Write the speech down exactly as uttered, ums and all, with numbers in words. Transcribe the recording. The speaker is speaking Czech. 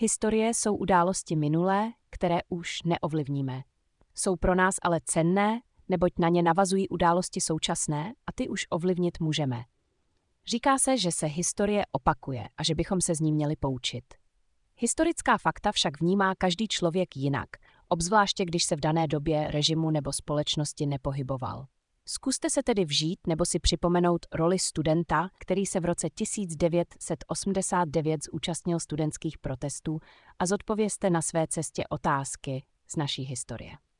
Historie jsou události minulé, které už neovlivníme. Jsou pro nás ale cenné, neboť na ně navazují události současné a ty už ovlivnit můžeme. Říká se, že se historie opakuje a že bychom se z ní měli poučit. Historická fakta však vnímá každý člověk jinak, obzvláště když se v dané době, režimu nebo společnosti nepohyboval. Zkuste se tedy vžít nebo si připomenout roli studenta, který se v roce tisíc devět set osmdesát devět zúčastnil studentských protestů, a zodpovězte na své cestě otázky z naší historie.